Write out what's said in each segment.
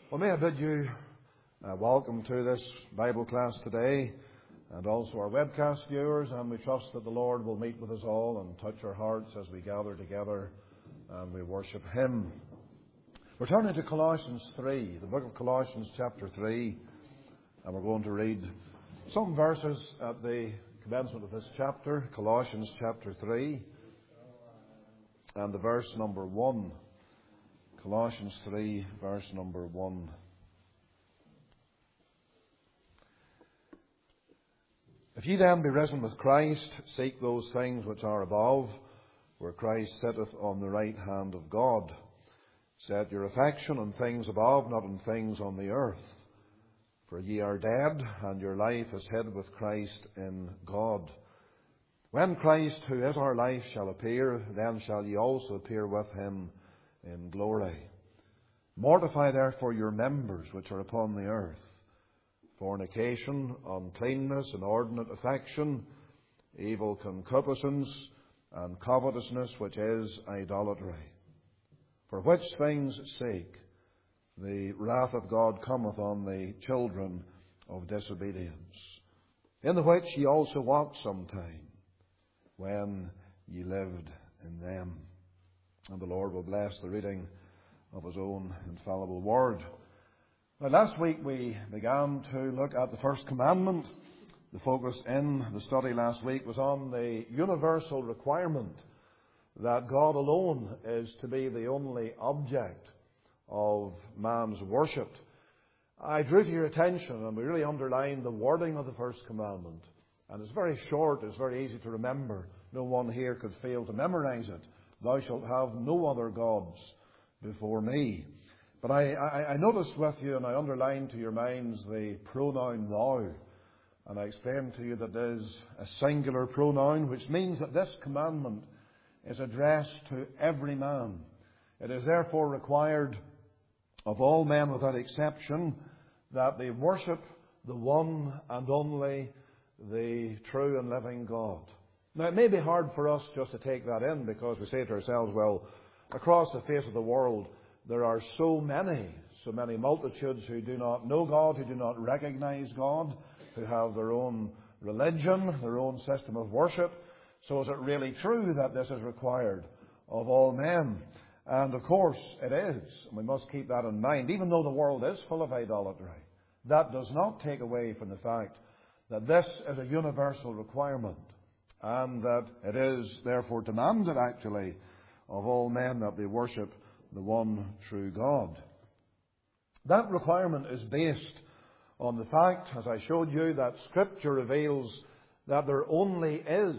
Well, may I bid you welcome to this Bible class today, and also our webcast viewers, and we trust that the Lord will meet with us all and touch our hearts as we gather together and we worship Him. We're turning to Colossians 3, the book of Colossians chapter 3, and we're going to read some verses at the commencement of this chapter, Colossians chapter 3, and the verse number 1. Colossians 3, verse number 1. If ye then be risen with Christ, seek those things which are above, where Christ sitteth on the right hand of God. Set your affection on things above, not on things on the earth. For ye are dead, and your life is hid with Christ in God. When Christ, who is our life, shall appear, then shall ye also appear with Him in glory. Mortify therefore your members which are upon the earth: fornication, uncleanness, inordinate affection, evil concupiscence, and covetousness, which is idolatry. For which things' sake the wrath of God cometh on the children of disobedience, in the which ye also walked sometime, when ye lived in them. And the Lord will bless the reading of His own infallible word. Now, last week we began to look at the first commandment. The focus in the study last week was on the universal requirement that God alone is to be the only object of man's worship. I drew to your attention, and we really underlined the wording of the first commandment. And it's very short, it's very easy to remember. No one here could fail to memorize it. Thou shalt have no other gods before me. But I noticed with you, and I underlined to your minds, the pronoun thou. And I explained to you that it is a singular pronoun, which means that this commandment is addressed to every man. It is therefore required of all men without exception that they worship the one and only, the true and living God. Now, it may be hard for us just to take that in, because we say to ourselves, well, across the face of the world, there are so many multitudes who do not know God, who do not recognize God, who have their own religion, their own system of worship. So is it really true that this is required of all men? And of course it is. And we must keep that in mind. Even though the world is full of idolatry, that does not take away from the fact that this is a universal requirement, and that it is therefore demanded actually of all men that they worship the one true God. That requirement is based on the fact, as I showed you, that Scripture reveals that there only is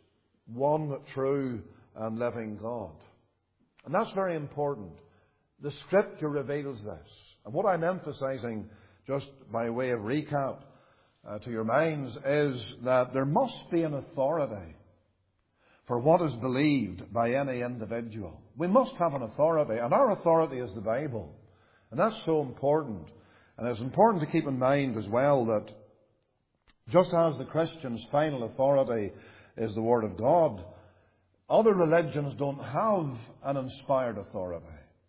one true and living God. And that's very important. The Scripture reveals this. And what I'm emphasizing, just by way of recap to your minds, is that there must be an authority for what is believed by any individual. We must have an authority, and our authority is the Bible. And that's so important. And it's important to keep in mind as well that just as the Christian's final authority is the Word of God, other religions don't have an inspired authority.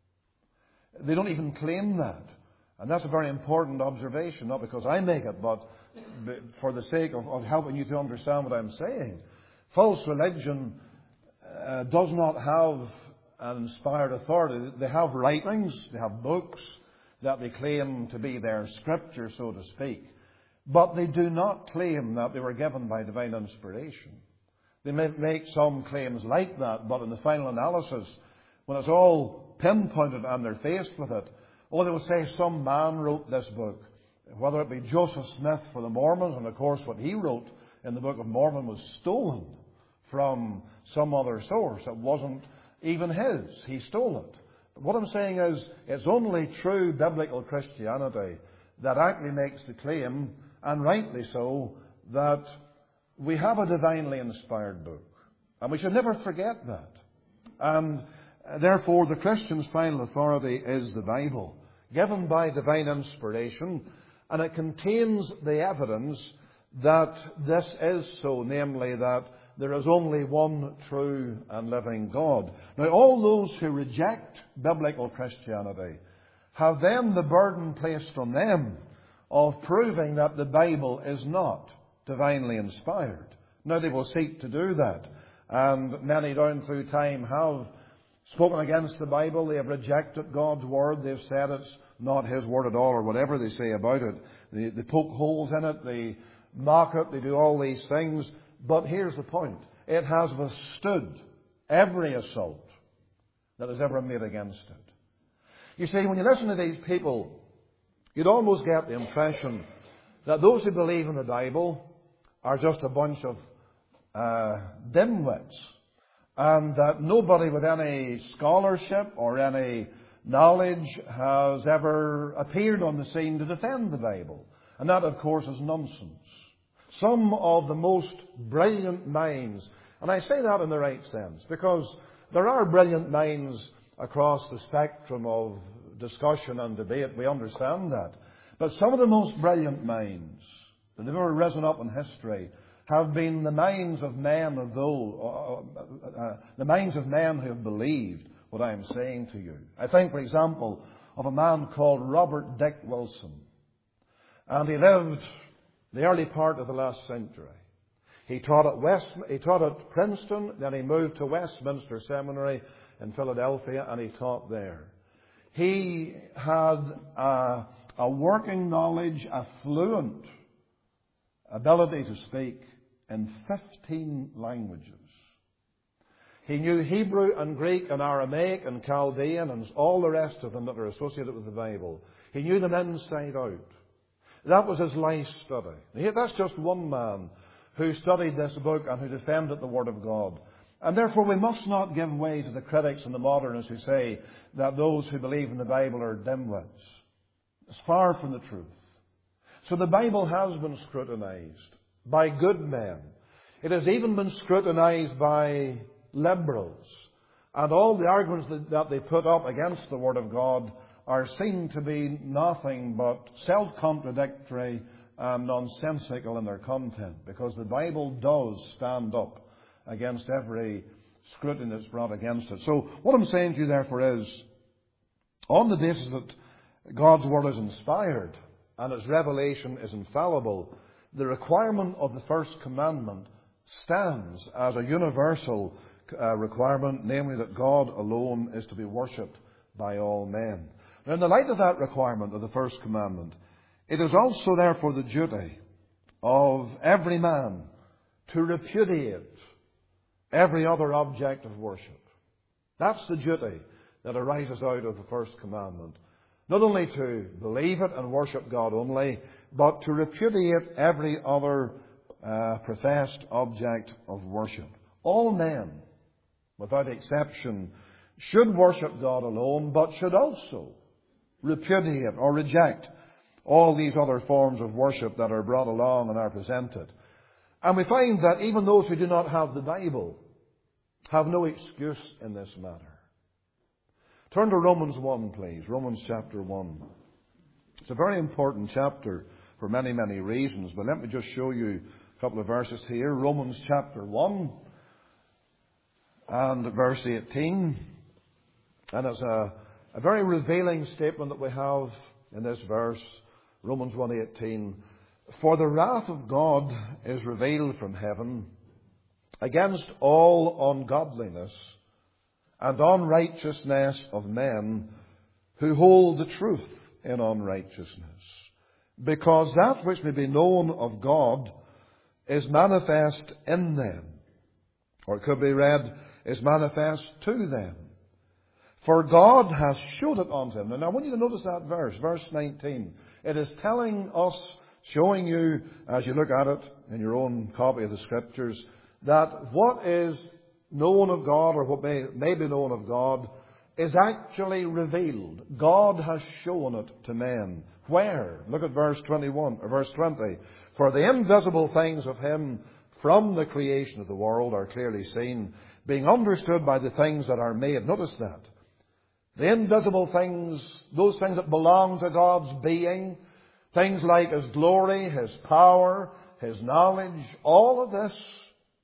They don't even claim that. And that's a very important observation, not because I make it, but for the sake of helping you to understand what I'm saying. False religion does not have an inspired authority. They have writings, they have books that they claim to be their scripture, so to speak. But they do not claim that they were given by divine inspiration. They may make some claims like that, but in the final analysis, when it's all pinpointed and they're faced with it, they will say some man wrote this book. Whether it be Joseph Smith for the Mormons, and of course what he wrote in the Book of Mormon was stolen from some other source. It wasn't even his. He stole it. But what I'm saying is, it's only true biblical Christianity that actually makes the claim, and rightly so, that we have a divinely inspired book. And we should never forget that. And therefore, the Christian's final authority is the Bible, given by divine inspiration, and it contains the evidence that this is so, namely that there is only one true and living God. Now, all those who reject biblical Christianity have then the burden placed on them of proving that the Bible is not divinely inspired. Now they will seek to do that. And many down through time have spoken against the Bible. They have rejected God's Word. They've said it's not His Word at all, or whatever they say about it. They poke holes in it. They mock it. They do all these things. But here's the point. It has withstood every assault that has ever made against it. You see, when you listen to these people, you'd almost get the impression that those who believe in the Bible are just a bunch of dimwits, and that nobody with any scholarship or any knowledge has ever appeared on the scene to defend the Bible. And that, of course, is nonsense. Some of the most brilliant minds, and I say that in the right sense, because there are brilliant minds across the spectrum of discussion and debate, we understand that. But some of the most brilliant minds that have ever risen up in history have been the minds of men the minds of men who have believed what I am saying to you. I think, for example, of a man called Robert Dick Wilson. And he lived the early part of the last century. He taught at Princeton, then he moved to Westminster Seminary in Philadelphia, and he taught there. He had a working knowledge, a fluent ability to speak in 15 languages. He knew Hebrew and Greek and Aramaic and Chaldean and all the rest of them that are associated with the Bible. He knew them inside out. That was his life study. That's just one man who studied this book and who defended the Word of God. And therefore we must not give way to the critics and the modernists who say that those who believe in the Bible are dimwits. It's far from the truth. So the Bible has been scrutinized by good men. It has even been scrutinized by liberals. And all the arguments that they put up against the Word of God are seen to be nothing but self-contradictory and nonsensical in their content, because the Bible does stand up against every scrutiny that's brought against it. So what I'm saying to you therefore is, on the basis that God's Word is inspired and its revelation is infallible, the requirement of the first commandment stands as a universal requirement, namely that God alone is to be worshipped by all men. Now, in the light of that requirement of the first commandment, it is also therefore the duty of every man to repudiate every other object of worship. That's the duty that arises out of the first commandment. Not only to believe it and worship God only, but to repudiate every other professed object of worship. All men, without exception, should worship God alone, but should also repudiate or reject all these other forms of worship that are brought along and are presented. And we find that even those who do not have the Bible have no excuse in this matter. Turn to Romans 1, please. Romans chapter 1. It's a very important chapter for many, many reasons, but let me just show you a couple of verses here. Romans chapter 1 and verse 18. And it's a very revealing statement that we have in this verse. Romans 1:18. For the wrath of God is revealed from heaven against all ungodliness and unrighteousness of men who hold the truth in unrighteousness, because that which may be known of God is manifest in them. Or it could be read, is manifest to them. For God has showed it unto them. And I want you to notice that verse 19. It is telling us, showing you, as you look at it in your own copy of the Scriptures, that what is known of God, or what may be known of God, is actually revealed. God has shown it to men. Where? Look at verse 21, or verse 20. For the invisible things of Him from the creation of the world are clearly seen, being understood by the things that are made. Notice that. The invisible things, those things that belong to God's being, things like His glory, His power, His knowledge, all of this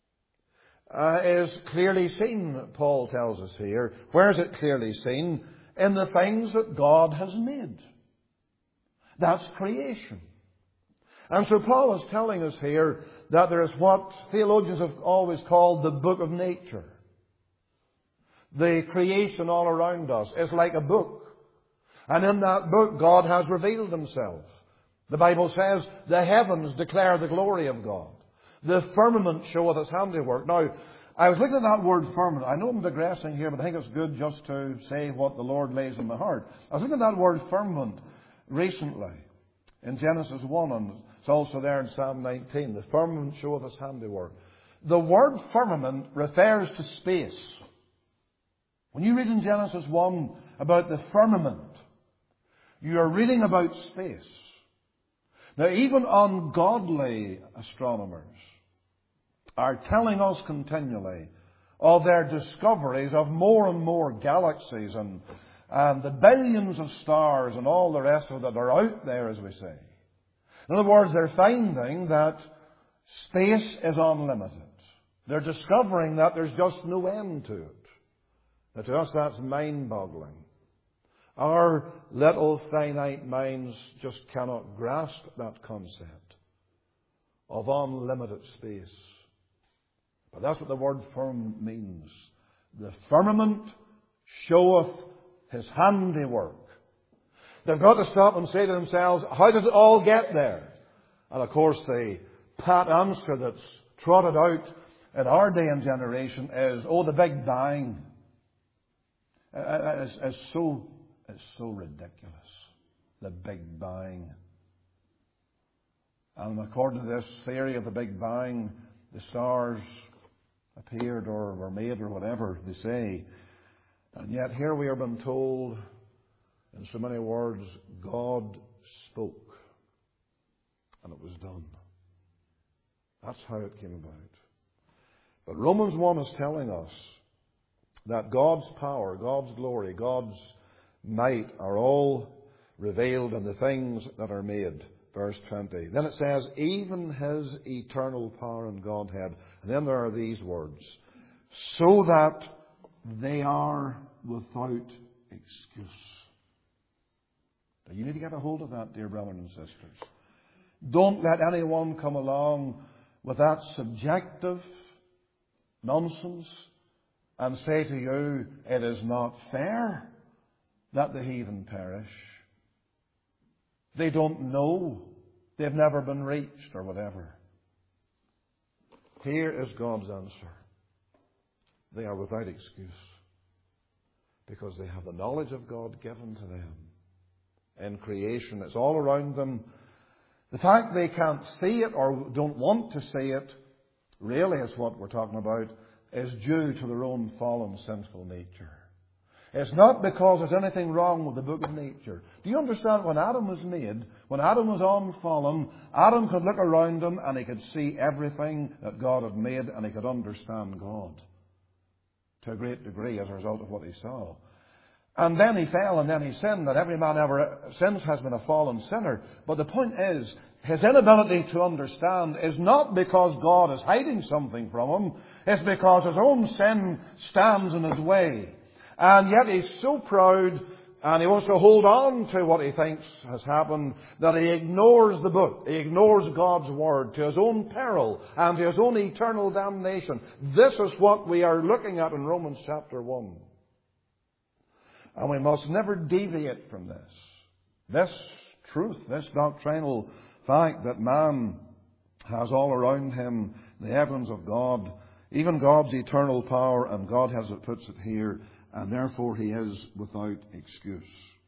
is clearly seen, Paul tells us here. Where is it clearly seen? in the things that God has made. That's creation. And so Paul is telling us here that there is what theologians have always called the book of nature. The creation all around us is like a book. And in that book, God has revealed Himself. The Bible says, the heavens declare the glory of God. The firmament showeth His handiwork. Now, I was looking at that word firmament. I know I'm digressing here, but I think it's good just to say what the Lord lays in my heart. I was looking at that word firmament recently in Genesis 1, and it's also there in Psalm 19. The firmament showeth His handiwork. The word firmament refers to space. When you read in Genesis 1 about the firmament, you are reading about space. Now, even ungodly astronomers are telling us continually of their discoveries of more and more galaxies and the billions of stars and all the rest of it that are out there, as we say. In other words, they're finding that space is unlimited. They're discovering that there's just no end to it. Now, to us, that's mind-boggling. Our little finite minds just cannot grasp that concept of unlimited space. But that's what the word firm means. The firmament showeth His handiwork. They've got to stop and say to themselves, how did it all get there? And of course the pat answer that's trotted out in our day and generation is, oh, the Big Bang. It's so ridiculous. The Big Bang. And according to this theory of the Big Bang, the stars appeared or were made or whatever they say. And yet here we are being told in so many words, God spoke. And it was done. That's how it came about. But Romans 1 is telling us that God's power, God's glory, God's might are all revealed in the things that are made. Verse 20. Then it says, even His eternal power and Godhead. And then there are these words. So that they are without excuse. Now you need to get a hold of that, dear brothers and sisters. Don't let anyone come along with that subjective nonsense and say to you, it is not fair that the heathen perish. They don't know. They've never been reached or whatever. Here is God's answer. They are without excuse because they have the knowledge of God given to them in creation. It's all around them. The fact they can't see it or don't want to see it, really is what we're talking about, is due to their own fallen, sinful nature. It's not because there's anything wrong with the book of nature. Do you understand when Adam was made, when Adam was unfallen, Adam could look around him and he could see everything that God had made and he could understand God to a great degree as a result of what he saw. And then he fell and then he sinned, that every man ever since has been a fallen sinner. But the point is, his inability to understand is not because God is hiding something from him. It's because his own sin stands in his way. And yet he's so proud and he wants to hold on to what he thinks has happened that he ignores the book. He ignores God's word to his own peril and to his own eternal damnation. This is what we are looking at in Romans chapter 1. And we must never deviate from this. This truth, this doctrinal fact that man has all around him the evidence of God, even God's eternal power, and God has it, puts it here, and therefore he is without excuse.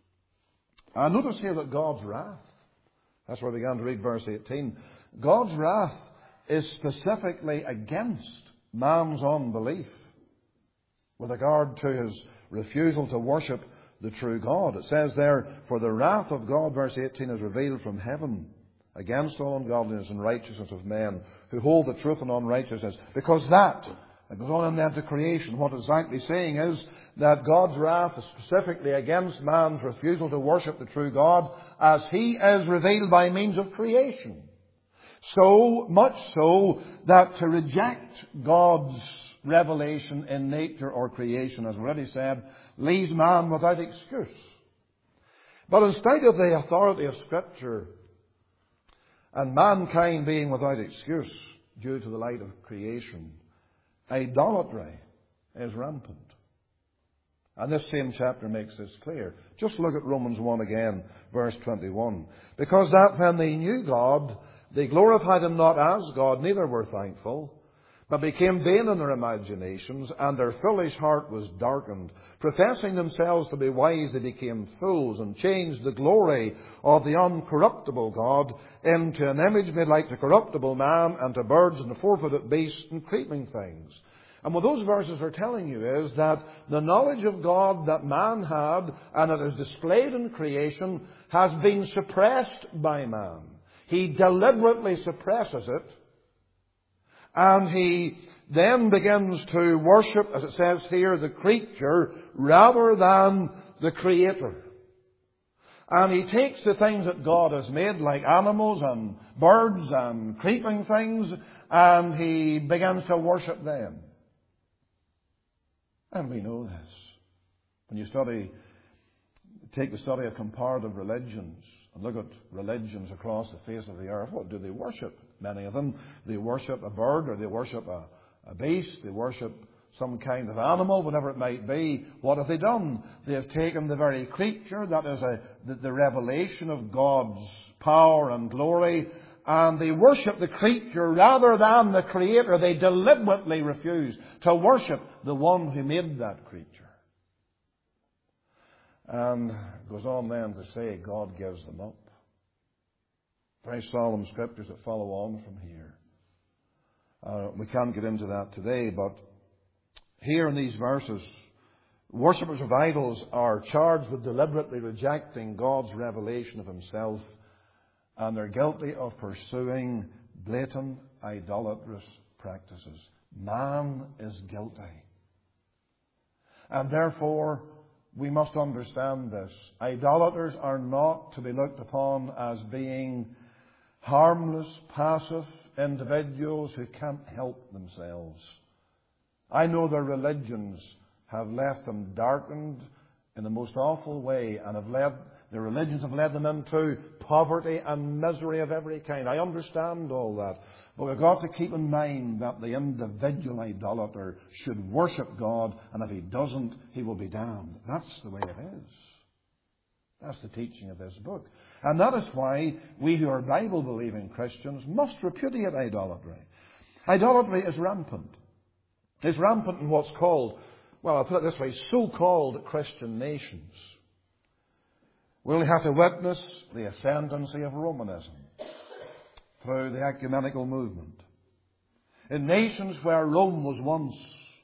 And notice here that God's wrath, that's where I began to read verse 18, God's wrath is specifically against man's unbelief with regard to his refusal to worship the true God. It says there, for the wrath of God, verse 18, is revealed from heaven against all ungodliness and righteousness of men who hold the truth in unrighteousness. Because that, it goes on in then to creation. What it's actually saying is that God's wrath is specifically against man's refusal to worship the true God as he is revealed by means of creation. So much so that to reject God's revelation in nature or creation, as already said, leaves man without excuse. But in spite of the authority of Scripture and mankind being without excuse due to the light of creation, idolatry is rampant. And this same chapter makes this clear. Just look at Romans 1 again, verse 21. Because that when they knew God, they glorified Him not as God, neither were thankful, but became vain in their imaginations, and their foolish heart was darkened. Professing themselves to be wise, they became fools, and changed the glory of the uncorruptible God into an image made like the corruptible man, and to birds, and to four-footed beasts, and creeping things. And what those verses are telling you is that the knowledge of God that man had, and it is displayed in creation, has been suppressed by man. He deliberately suppresses it, and he then begins to worship, as it says here, the creature rather than the Creator. And he takes the things that God has made, like animals and birds and creeping things, and he begins to worship them. And we know this. When you take the study of comparative religions and look at religions across the face of the earth, what do they worship? Many of them, they worship a bird, or they worship a beast, they worship some kind of animal, whatever it might be. What have they done? They have taken the very creature, that is the revelation of God's power and glory, and they worship the creature rather than the Creator. They deliberately refuse to worship the one who made that creature. And it goes on then to say God gives them up. Very solemn scriptures that follow on from here. We can't get into that today, but here in these verses, worshippers of idols are charged with deliberately rejecting God's revelation of Himself, and they're guilty of pursuing blatant idolatrous practices. Man is guilty. And therefore, we must understand this. Idolaters are not to be looked upon as being harmless, passive individuals who can't help themselves. I know their religions have left them darkened in the most awful way, and their religions have led them into poverty and misery of every kind. I understand all that. But we've got to keep in mind that the individual idolater should worship God, and if he doesn't, he will be damned. That's the way it is. That's the teaching of this book. And that is why we who are Bible-believing Christians must repudiate idolatry. Idolatry is rampant. It's rampant in what's called, well, I'll put it this way, so-called Christian nations. We only have to witness the ascendancy of Romanism through the ecumenical movement. In nations where Rome was once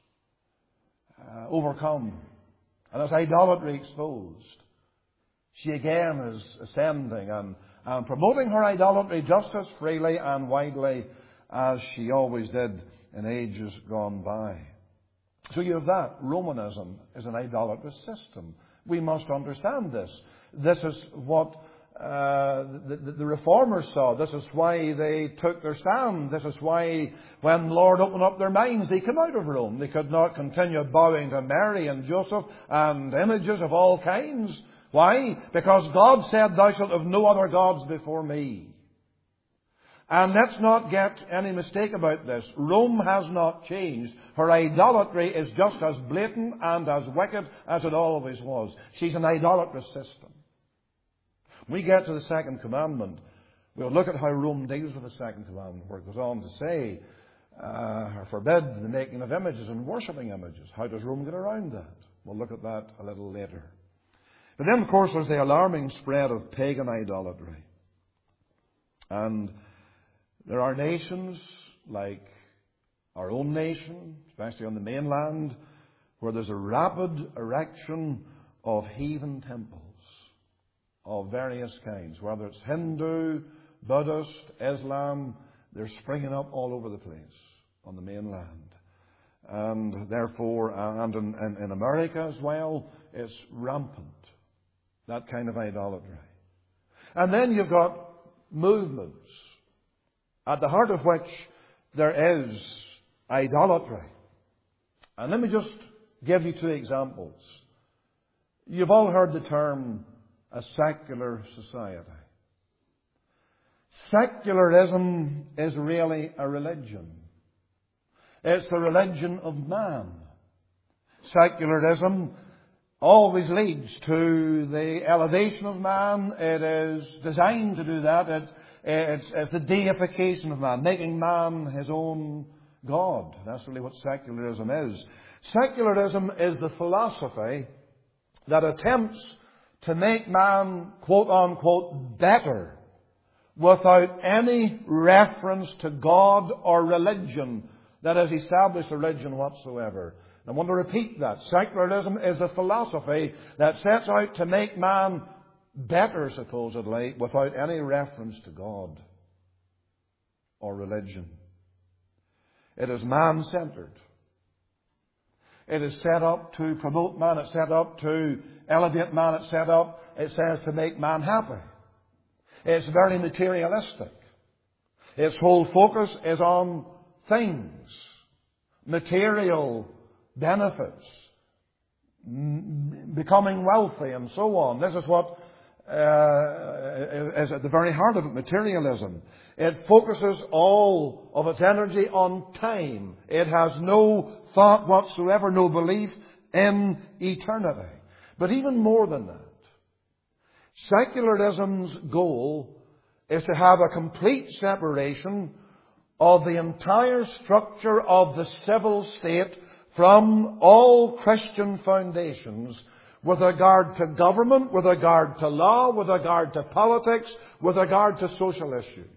overcome and its idolatry exposed, she again is ascending and promoting her idolatry just as freely and widely as she always did in ages gone by. So you have that. Romanism is an idolatrous system. We must understand this. This is what the Reformers saw. This is why they took their stand. This is why when the Lord opened up their minds, they came out of Rome. They could not continue bowing to Mary and Joseph and images of all kinds. Why? Because God said, "Thou shalt have no other gods before me." And let's not get any mistake about this. Rome has not changed. Her idolatry is just as blatant and as wicked as it always was. She's an idolatrous system. When we get to the second commandment, we'll look at how Rome deals with the second commandment, where it goes on to say, or forbid the making of images and worshipping images. How does Rome get around that? We'll look at that a little later. But then, of course, there's the alarming spread of pagan idolatry. And there are nations like our own nation, especially on the mainland, where there's a rapid erection of heathen temples of various kinds. Whether it's Hindu, Buddhist, Islam, they're springing up all over the place on the mainland. And therefore, and in America as well, it's rampant, that kind of idolatry. And then you've got movements, at the heart of which there is idolatry. And let me just give you 2 examples. You've all heard the term a secular society. Secularism is really a religion. It's the religion of man. Secularism always leads to the elevation of man. It is designed to do that. It's the deification of man, making man his own God. That's really what secularism is. Secularism is the philosophy that attempts to make man, quote unquote, better without any reference to God or religion, that is, established religion whatsoever. I want to repeat that. Secularism is a philosophy that sets out to make man better, supposedly, without any reference to God or religion. It is man-centered. It is set up to promote man. It's set up to elevate man. It's set up, it says, to make man happy. It's very materialistic. Its whole focus is on things, material benefits, becoming wealthy, and so on. This is what is at the very heart of it, materialism. It focuses all of its energy on time. It has no thought whatsoever, no belief in eternity. But even more than that, secularism's goal is to have a complete separation of the entire structure of the civil state from all Christian foundations with regard to government, with regard to law, with regard to politics, with regard to social issues.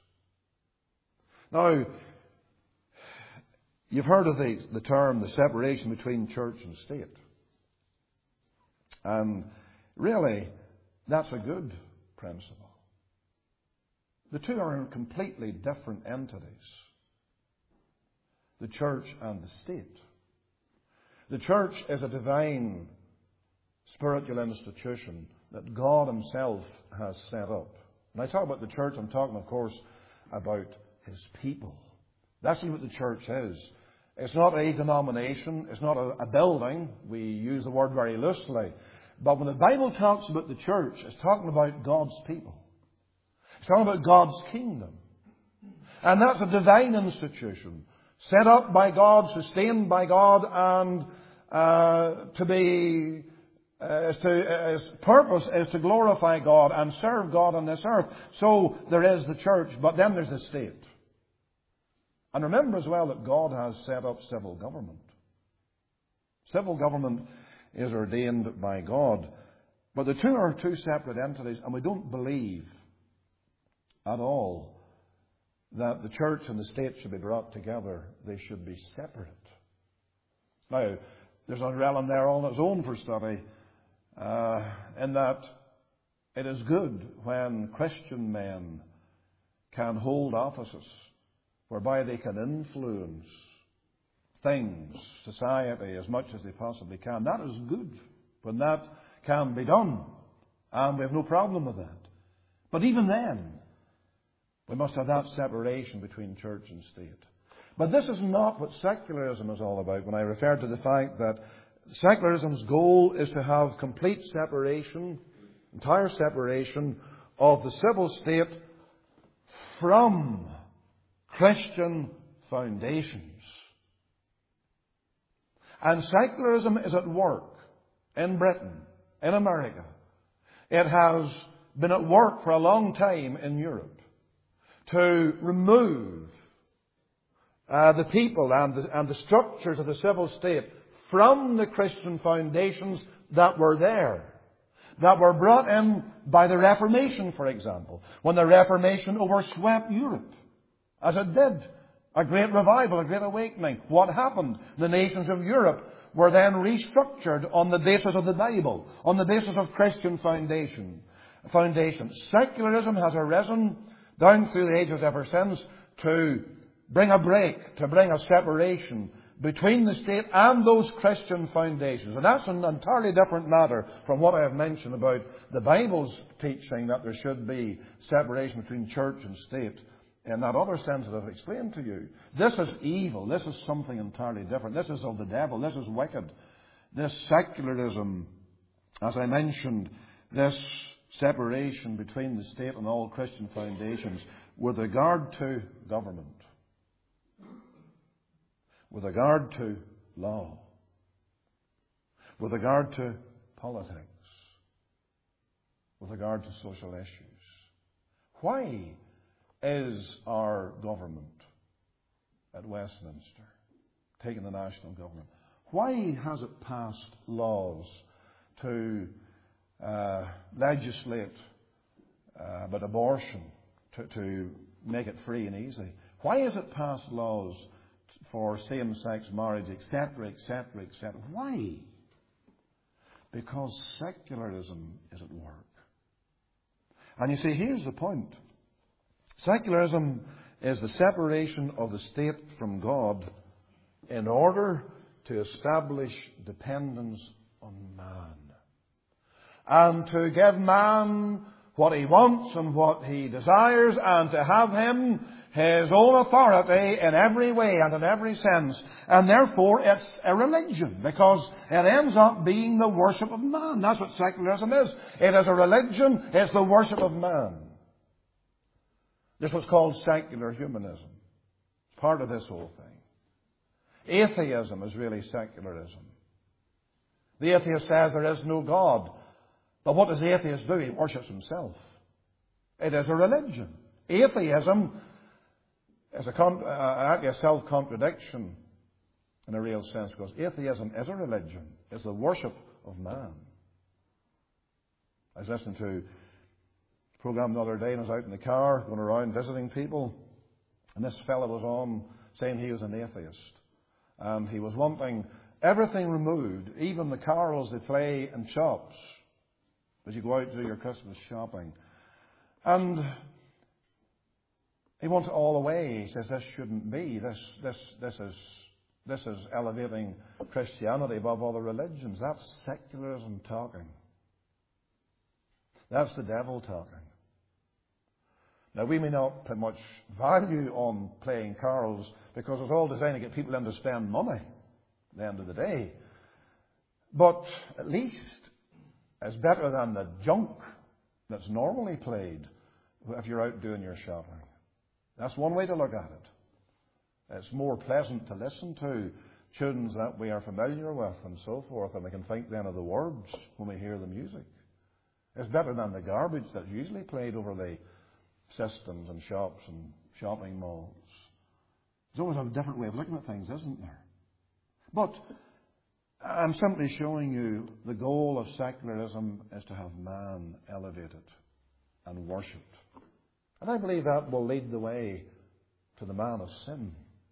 Now, you've heard of the term, the separation between church and state. And really, that's a good principle. The two are completely different entities, the church and the state. The church is a divine spiritual institution that God Himself has set up. When I talk about the church, I'm talking, of course, about His people. That's what the church is. It's not a denomination. It's not a building. We use the word very loosely. But when the Bible talks about the church, it's talking about God's people. It's talking about God's kingdom. And that's a divine institution, set up by God, sustained by God, and its purpose is to glorify God and serve God on this earth. So there is the church, but then there's the state. And remember as well that God has set up civil government. Civil government is ordained by God. But the two are two separate entities, and we don't believe at all that the church and the state should be brought together. They should be separate. Now, there's a realm there on its own for study, in that it is good when Christian men can hold offices whereby they can influence things, society, as much as they possibly can. That is good when that can be done. And we have no problem with that. But even then, we must have that separation between church and state. But this is not what secularism is all about when I refer to the fact that secularism's goal is to have complete separation, entire separation of the civil state from Christian foundations. And secularism is at work in Britain, in America. It has been at work for a long time in Europe to remove the people and the structures of the civil state from the Christian foundations that were there, that were brought in by the Reformation, for example. When the Reformation overswept Europe, as it did, a great revival, a great awakening. What happened? The nations of Europe were then restructured on the basis of the Bible, on the basis of Christian foundation. Secularism has arisen down through the ages ever since to bring a break, to bring a separation between the state and those Christian foundations. And that's an entirely different matter from what I have mentioned about the Bible's teaching that there should be separation between church and state. in that other sense that I've explained to you. This is evil. This is something entirely different. This is of the devil. This is wicked. This secularism, as I mentioned, this separation between the state and all Christian foundations with regard to government, with regard to law, with regard to politics, with regard to social issues. Why is our government at Westminster, taking the national government, why has it passed laws to legislate about abortion, to make it free and easy? Why has it passed laws for same-sex marriage, etc., etc., etc.? Why? Because secularism is at work. And you see, here's the point. Secularism is the separation of the state from God in order to establish dependence on man. And to give man what he wants and what he desires, and to have him his own authority in every way and in every sense. And therefore it's a religion, because it ends up being the worship of man. That's what secularism is. It is a religion. It's the worship of man. This was called secular humanism. It's part of this whole thing. Atheism is really secularism. The atheist says there is no God. But what does the atheist do? He worships himself. It is a religion. Atheism is a self-contradiction in a real sense, because atheism is a religion. It's the worship of man. I was listening to a program the other day, and I was out in the car going around visiting people, and this fellow was on saying he was an atheist. And he was wanting everything removed, even the carols they play in shops, as you go out to do your Christmas shopping. And he wants it all away. He says this shouldn't be. This is elevating Christianity above other religions. That's secularism talking. That's the devil talking. Now, we may not put much value on playing carols, because it's all designed to get people in to spend money at the end of the day. But at least it's better than the junk that's normally played if you're out doing your shopping. That's one way to look at it. It's more pleasant to listen to tunes that we are familiar with and so forth, and we can think then of the words when we hear the music. It's better than the garbage that's usually played over the systems and shops and shopping malls. There's always a different way of looking at things, isn't there? But I'm simply showing you the goal of secularism is to have man elevated and worshipped. And I believe that will lead the way to the man of sin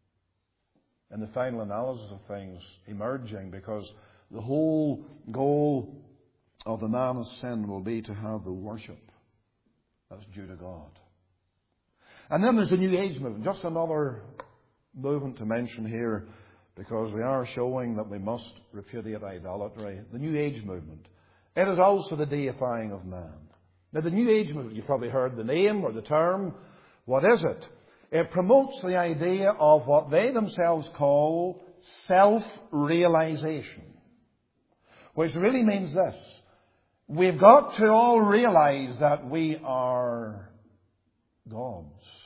in the final analysis of things emerging, because the whole goal of the man of sin will be to have the worship that's due to God. And then there's the New Age movement. Just another movement to mention here, because we are showing that we must repudiate idolatry. The New Age movement. It is also the deifying of man. Now, the New Age movement, you've probably heard the name or the term. What is it? It promotes the idea of what they themselves call self-realization, which really means this. We've got to all realize that we are gods.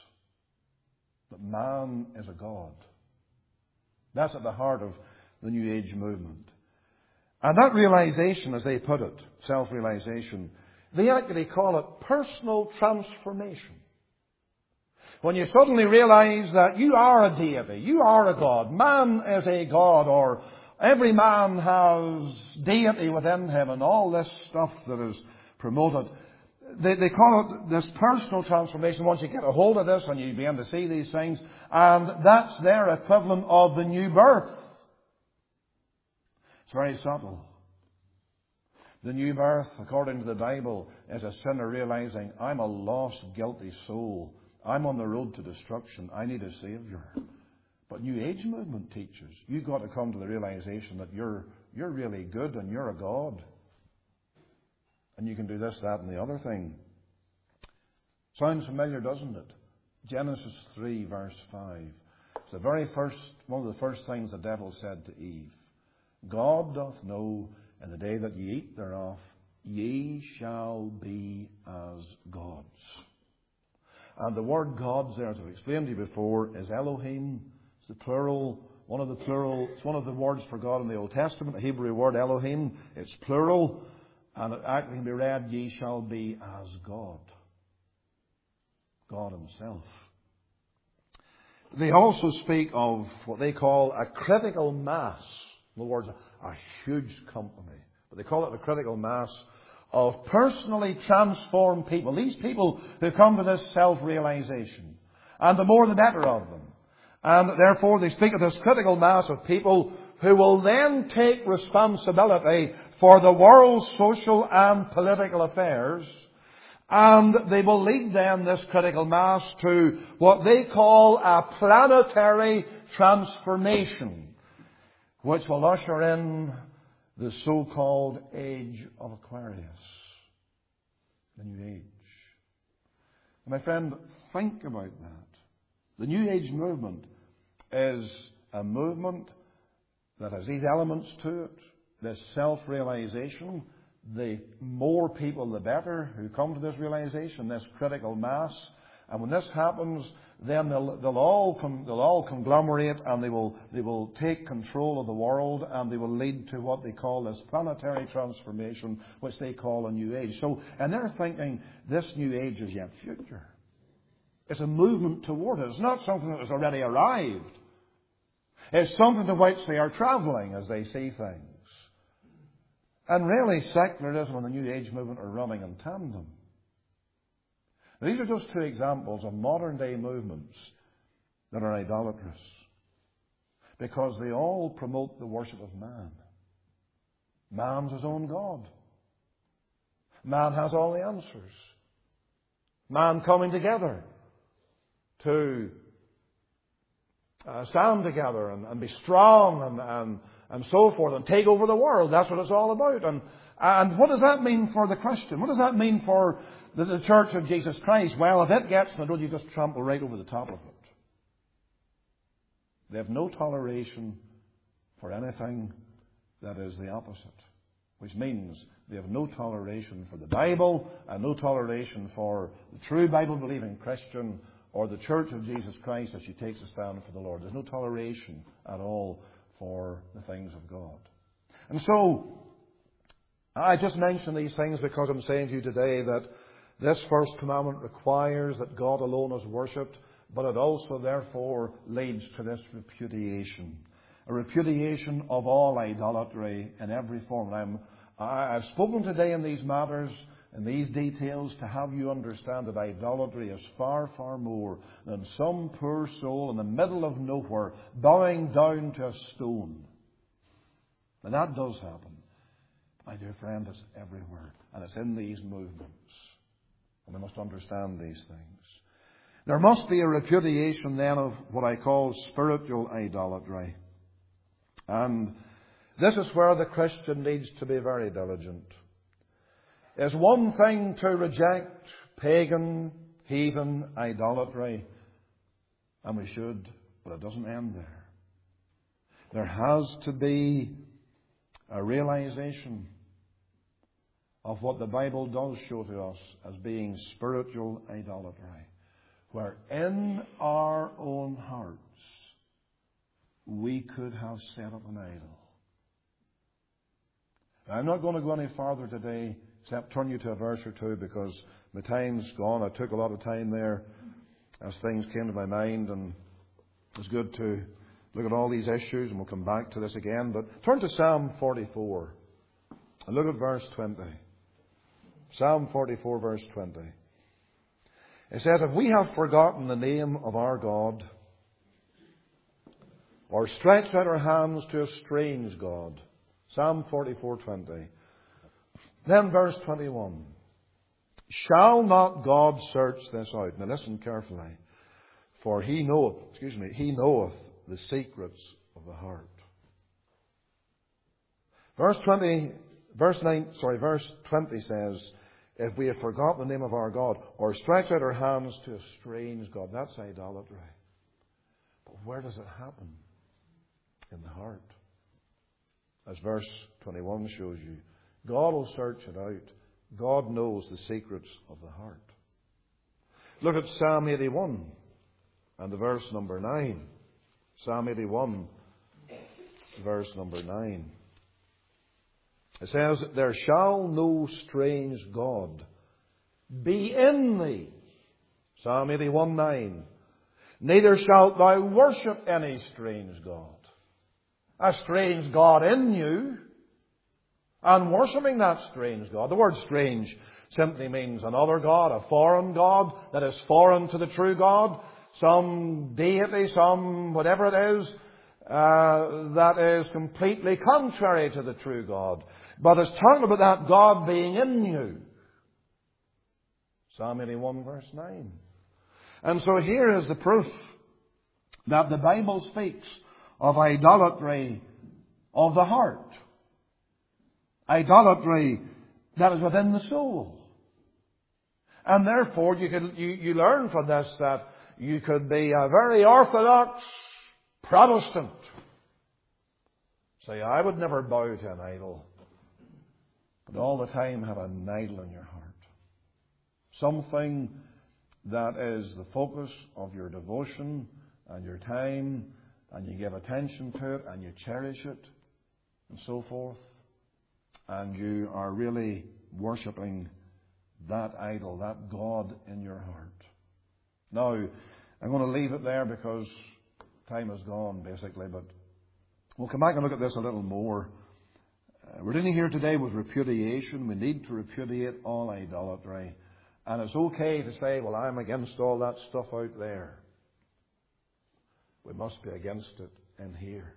That man is a god. That's at the heart of the New Age movement. And that realization, as they put it, self-realization, they actually call it personal transformation. When you suddenly realize that you are a deity, you are a god, man is a god, or every man has deity within him, and all this stuff that is promoted, they call it this personal transformation. Once you get a hold of this and you begin to see these things, and that's their equivalent of the new birth. It's very subtle. The new birth, according to the Bible, is a sinner realizing, I'm a lost, guilty soul. I'm on the road to destruction. I need a Savior. But New Age movement teaches you've got to come to the realization that you're really good and you're a God. And you can do this, that, and the other thing. Sounds familiar, doesn't it? Genesis 3, verse 5. It's one of the first things the devil said to Eve. God doth know, in the day that ye eat thereof, ye shall be as gods. And the word gods there, as I've explained to you before, is Elohim. It's the plural, it's one of the words for God in the Old Testament, the Hebrew word Elohim. It's plural, and it actually can be read, ye shall be as God. God Himself. They also speak of what they call a critical mass. In other words, a huge company. But they call it a critical mass of personally transformed people. These people who come to this self-realization. And the more the better of them. And therefore they speak of this critical mass of people who will then take responsibility for the world's social and political affairs. And they will lead then this critical mass to what they call a planetary transformation, which will usher in the so-called Age of Aquarius, the New Age. My friend, think about that. The New Age movement is a movement that has these elements to it, this self-realization. The more people, the better, who come to this realization, this critical mass. And when this happens, then they'll all conglomerate, and they will take control of the world, and they will lead to what they call this planetary transformation, which they call a New Age. So, and they're thinking this New Age is yet future. It's a movement toward it. It's not something that has already arrived. It's something to which they are travelling as they see things. And really, secularism and the New Age movement are running in tandem. These are just two examples of modern day movements that are idolatrous, because they all promote the worship of man. Man's his own God. Man has all the answers. Man coming together to stand together and be strong and so forth, and take over the world. That's what it's all about. And what does that mean for the Christian? What does that mean for the Church of Jesus Christ? Well, if it gets in the road, you just trample right over the top of it. They have no toleration for anything that is the opposite, which means they have no toleration for the Bible and no toleration for the true Bible-believing Christian or the Church of Jesus Christ as she takes a stand for the Lord. There's no toleration at all for the things of God. And so, I just mention these things because I'm saying to you today that this first commandment requires that God alone is worshipped, but it also therefore leads to this repudiation. A repudiation of all idolatry in every form. I've spoken today in these matters, in these details, to have you understand that idolatry is far, far more than some poor soul in the middle of nowhere bowing down to a stone. And that does happen. My dear friend, it's everywhere. And it's in these movements. And we must understand these things. There must be a repudiation then of what I call spiritual idolatry. And this is where the Christian needs to be very diligent. It's one thing to reject pagan, heathen idolatry, and we should, but it doesn't end there. There has to be a realization of what the Bible does show to us as being spiritual idolatry, where in our own hearts we could have set up an idol. Now, I'm not going to go any farther today except turn you to a verse or two, because my time's gone. I took a lot of time there as things came to my mind, and it's good to look at all these issues, and we'll come back to this again. But turn to Psalm 44 and look at verse 20. Psalm 44, verse 20. It says, if we have forgotten the name of our God, or stretched out our hands to a strange God. Psalm 44:20. Then verse 21. Shall not God search this out? Now listen carefully. For he knoweth the secrets of the heart. Verse 20 says, if we have forgotten the name of our God, or stretch out our hands to a strange God, that's idolatry. But where does it happen? In the heart. As verse 21 shows you, God will search it out. God knows the secrets of the heart. Look at Psalm 81 and the verse number 9. Psalm 81, verse number 9. It says, there shall no strange God be in thee. Psalm 81, 9. Neither shalt thou worship any strange God. A strange God in you, and worshipping that strange God. The word strange simply means another God, a foreign God that is foreign to the true God. Some deity, some whatever it is, that is completely contrary to the true God. But it's talking about that God being in you. Psalm 81 verse 9. And so here is the proof that the Bible speaks of idolatry of the heart. Idolatry that is within the soul. And therefore you learn from this that you could be a very orthodox Protestant. Say, I would never bow to an idol. But all the time have an idol in your heart. Something that is the focus of your devotion and your time, and you give attention to it and you cherish it and so forth. And you are really worshipping that idol, that God in your heart. Now, I'm going to leave it there because time is gone, basically, but we'll come back and look at this a little more. We're dealing here today with repudiation. We need to repudiate all idolatry. And it's okay to say, well, I'm against all that stuff out there. We must be against it in here.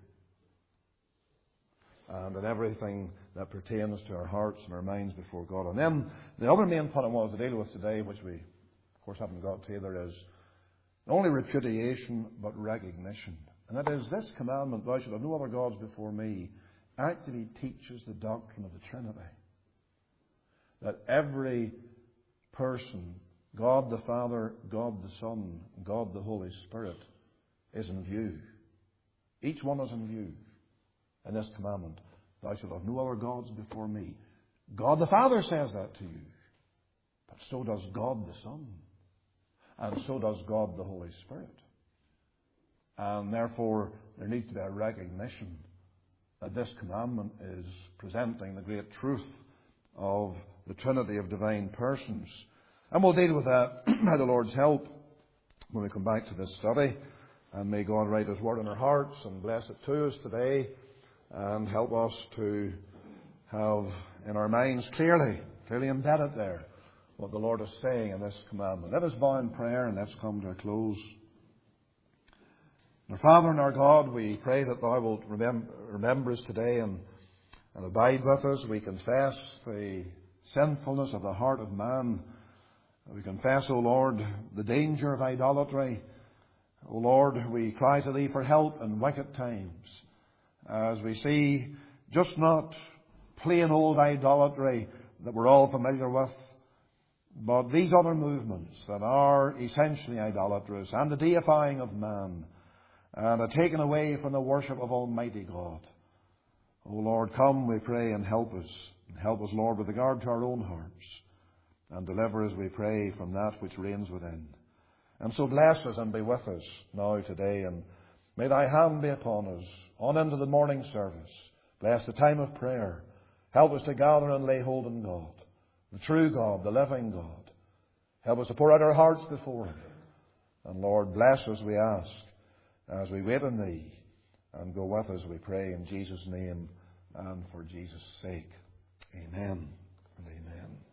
And in everything that pertains to our hearts and our minds before God. And then the other main point I wanted to deal with today, which we, of course, haven't got to either, is not only repudiation, but recognition. And that is, this commandment, thou shalt have no other gods before me, actually teaches the doctrine of the Trinity. That every person, God the Father, God the Son, God the Holy Spirit, is in view. Each one is in view in this commandment. Thou shalt have no other gods before me. God the Father says that to you. But so does God the Son. And so does God the Holy Spirit. And therefore, there needs to be a recognition that this commandment is presenting the great truth of the Trinity of divine persons. And we'll deal with that by the Lord's help when we come back to this study. And may God write His word in our hearts and bless it to us today and help us to have in our minds clearly embedded there what the Lord is saying in this commandment. Let us bow in prayer and let's come to a close. Our Father and our God, we pray that Thou wilt remember us today and abide with us. We confess the sinfulness of the heart of man. We confess, O Lord, the danger of idolatry. O Lord, we cry to Thee for help in wicked times, as we see just not plain old idolatry that we're all familiar with, but these other movements that are essentially idolatrous, and the deifying of man, and a taken away from the worship of Almighty God. O Lord, come, we pray, and help us. Help us, Lord, with regard to our own hearts, and deliver us, we pray, from that which reigns within. And so bless us and be with us now today, and may Thy hand be upon us on into the morning service. Bless the time of prayer. Help us to gather and lay hold on God, the true God, the living God. Help us to pour out our hearts before Him. And Lord, bless us, we ask, as we wait on Thee, and go with us, we pray, in Jesus' name and for Jesus' sake. Amen and amen.